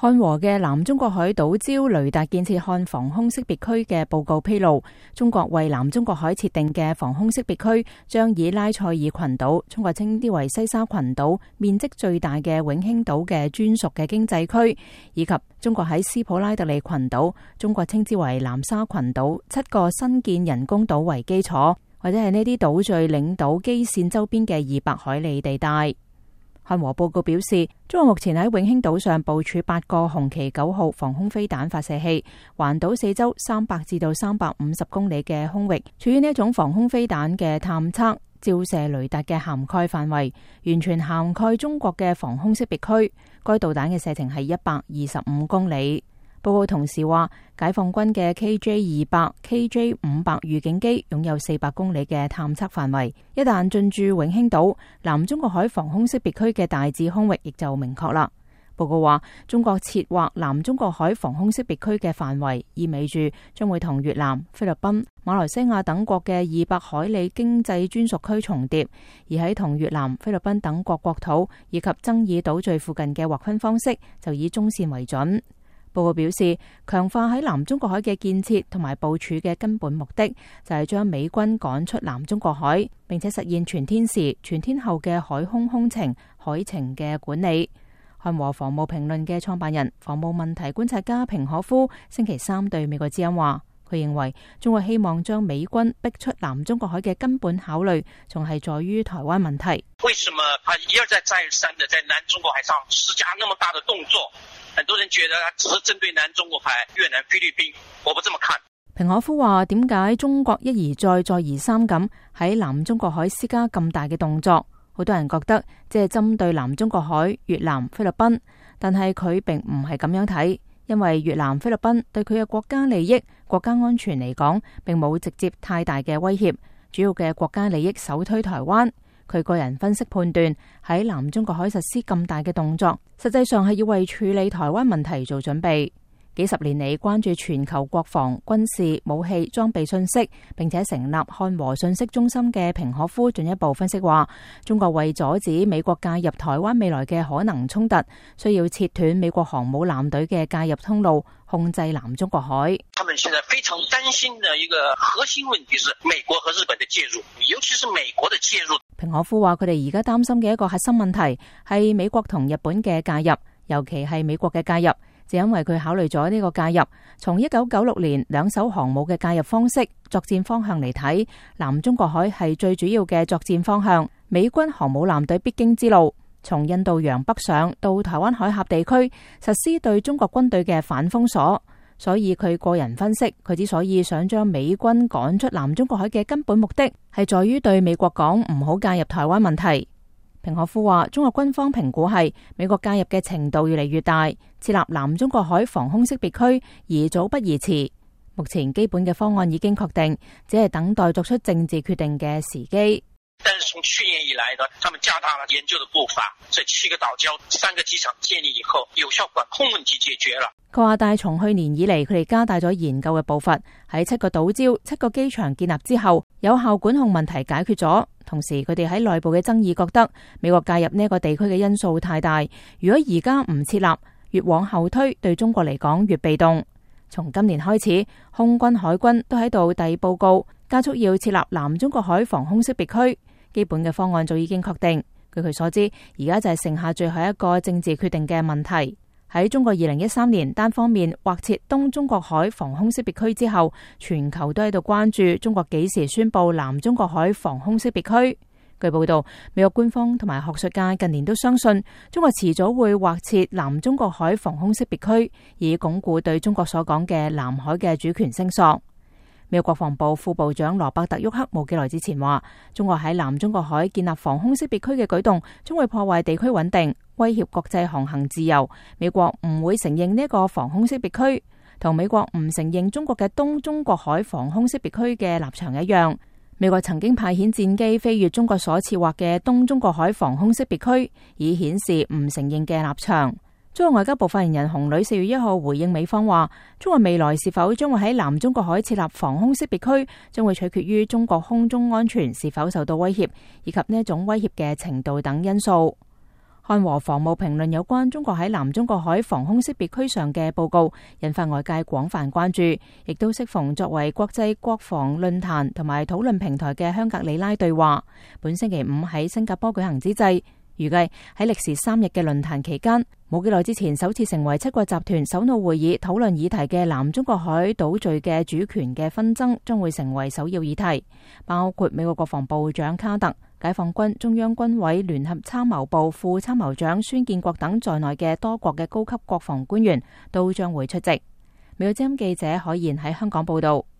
漢和嘅南中國海島礁雷達建設漢防空識別區嘅報告披露，中國為南中國海設定嘅防空識別區將以拉塞爾群島，中國稱之為西沙群島，面積最大嘅永興島嘅專屬嘅經濟區，以及中國喺斯普拉特利群島，中國稱之為南沙群島7個新建人工島為基礎，或者係呢啲島嶼領島基線周邊嘅200海里地帶。漢和報告表示，中國目前喺永興島上部署8個紅旗9號防空飛彈發射器，環島四周300至到350公里嘅空域，處於呢一種防空飛彈嘅探測、照射雷達嘅涵蓋範圍，完全涵蓋中國嘅防空識別區。該導彈嘅射程係125公里。報告同時話，解放軍嘅 KJ-200、KJ-500 預警機擁有400公里嘅探測範圍，一旦進駐永興島，南中國海防空識別區嘅大致空域亦就明確啦。報告話，中國設劃南中國海防空識別區嘅範圍，意味住將會同越南、菲律賓、馬來西亞等國嘅200海里經濟專屬區重疊，而喺同越南、菲律賓等國國土以及爭議島嶼附近嘅劃分方式，就以中線為準。報告表示，強化喺南中國海嘅建設同埋部署嘅根本目的，就係將美軍趕出南中國海，並且實現全天時、全天候嘅海空空情、海情嘅管理。漢和防務評論嘅創辦人、防務問題觀察家平可夫星期3對美國之音話，佢認為中國希望將美軍逼出南中國海嘅根本考慮，仲係在於台灣問題。 為什麼一而再再而三的在南中國海上施加那麼大的動作？很多人覺得只是針對南中國海、越南、菲律賓，我不這麼看。 平可夫話，點解中國一而再、再而三咁喺南中國海施加咁大嘅動作？好多人覺得即係針對南中國海、越南、菲律賓，但係佢並唔係咁樣睇，因為越南、菲律賓對佢嘅國家利益、國家安全嚟講，並冇直接太大嘅威脅，主要嘅國家利益首推台灣。佢個人分析判斷，喺南中國海實施咁大嘅動作，實際上係要為處理台灣問題做準備。幾十年嚟關注全球國防、軍事、武器、裝備信息，並且成立漢和信息中心嘅平可夫進一步分析話，中國為阻止美國介入台灣未來嘅可能衝突，需要切斷美國航母艦隊嘅介入通路，控制南中國海。 他們現在非常擔心的一個核心問題是美國和日本的介入，尤其是美國的介入。 平可夫話，佢哋而家擔心嘅一個核心問題係美國同日本嘅介入，尤其係美國嘅介入。就因為佢考慮咗呢個介入，從1996年兩艘航母嘅介入方式、作戰方向嚟睇，南中國海係最主要嘅作戰方向，美軍航母艦隊必經之路。從印度洋北上到台灣海峽地區，實施對中國軍隊嘅反封鎖。所以佢個人分析，佢之所以想將美軍趕出南中國海嘅根本目的，係在於對美國講唔好介入台灣問題。平可夫話，中國軍方評估係美國介入嘅程度越嚟越大，設立南中國海防空識別區宜早不宜遲。目前基本嘅方案已經確定，只係等待作出政治決定嘅時機。 但是從去年以來呢，他們加大了研究的步伐，這7個島礁、3個機場建立以後，有效管控問題解決了。 佢話，但係從去年以嚟，佢哋加大咗研究嘅步伐，喺7個島礁、7個機場建立之後，有效管控問題解決咗。同時，佢哋喺內部嘅爭議覺得美國介入呢個地區嘅因素太大，如果而家唔設立，越往後推，對中國嚟講越被動。從今年開始，空軍、海軍都喺度遞報告，加速要設立南中國海防空識別區。基本嘅方案早已經確定。據佢所知，而家就係剩下最後一個政治決定嘅問題。喺中國2013年單方面劃設東中國海防空識別區之後，全球都喺度關注中國幾時宣布南中國海防空識別區。據報道，美國官方同埋學術界近年都相信中國遲早會劃設南中國海防空識別區，以鞏固對中國所講嘅南海嘅主權聲索。美國國防部副部長羅伯特·沃克冇幾耐之前話，中國喺南中國海建立防空識別區嘅舉動將會破壞地區穩定，威脅國際航行自由。美國唔會承認呢個防空識別區，同美國唔承認中國嘅東中國海防空識別區嘅立場一樣。美國曾經派遣戰機飛越中國所設劃嘅東中國海防空識別區，以顯示唔承認嘅立場。中國外交部發言人洪磊4月1號回應美方話，中國未來是否將會喺南中國海設立防空識別區，將會取決於中國空中安全是否受到威脅，以及呢一種威脅嘅程度等因素。 漢和防務評論有關中國喺南中國海防空識別區上嘅報告，引發外界廣泛關注，亦都適逢作為國際國防論壇同埋討論平台嘅香格里拉對話本星期五喺新加坡舉行之際，預計喺歷時3日嘅論壇期間，冇幾耐之前首次成為7國集團首腦會議討論議題嘅南中國海島嶼嘅主權嘅紛爭將會成為首要議題，包括美國國防部長卡特、解放軍中央軍委聯合參謀部副參謀長孫建國等在內嘅多國嘅高級國防官員都將會出席。美國之音記者海燕喺香港報道。